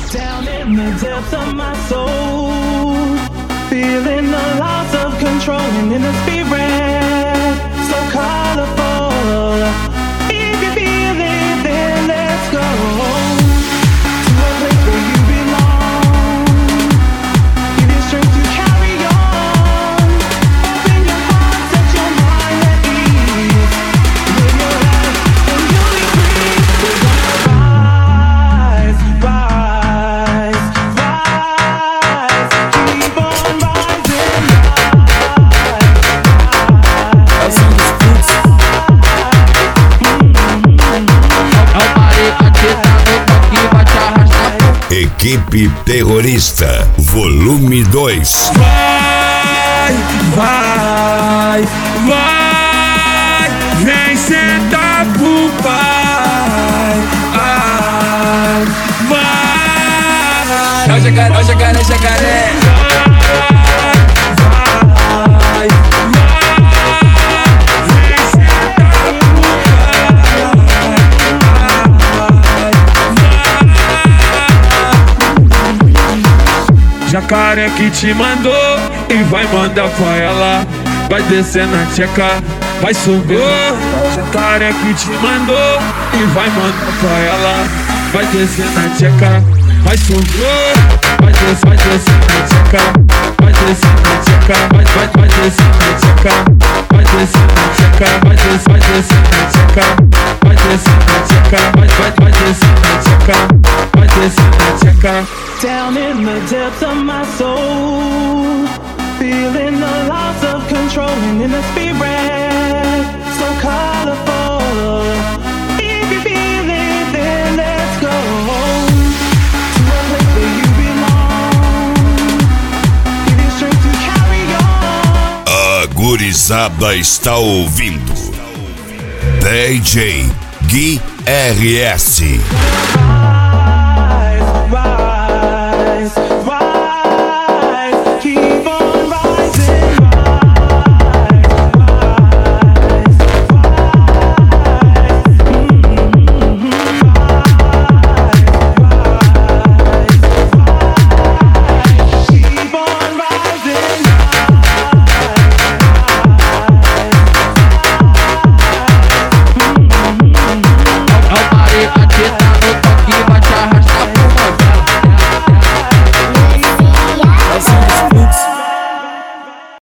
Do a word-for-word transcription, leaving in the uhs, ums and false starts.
Down in the depths of my soul, feeling the loss of control and in the spirit, so colorful. If you feel it, then let's go to a place where you belong. Give you strength to carry on. Open your heart, set your mind at ease. Live your life and you'll be free. We're gonna rise, rise, rise. Keep on rising, rise, rise. Equipe Terrorista, volume dois. Vai, vai, vai, vem sentar pro pai. Ai, vai. É o jacaré, é o jacaré, jacaré. Vai, vai, vem sentar pro pai. Jacaré que te mandou e vai mandar pra ela. Vai descer na tcheca, vai subir. Jacaré que te mandou e vai mandar pra ela. Vai descer na tcheca, vai subir. Vai descer, vai descer na tcheca, vai descer na tcheca, vai, vai, vai descer na tcheca, vai descer na tcheca, vai descer, vai descer na tcheca, vai descer na tcheca, vai, vai, vai descer na tcheca, vai descer na tcheca. Down in the depths of my soul, feeling the loss of control and in the spirit, so colorful. If you feel it, then let's go to a place where you belong. Give you strength to carry on. A gurizada está ouvindo D J Gui R S. Rise, rise.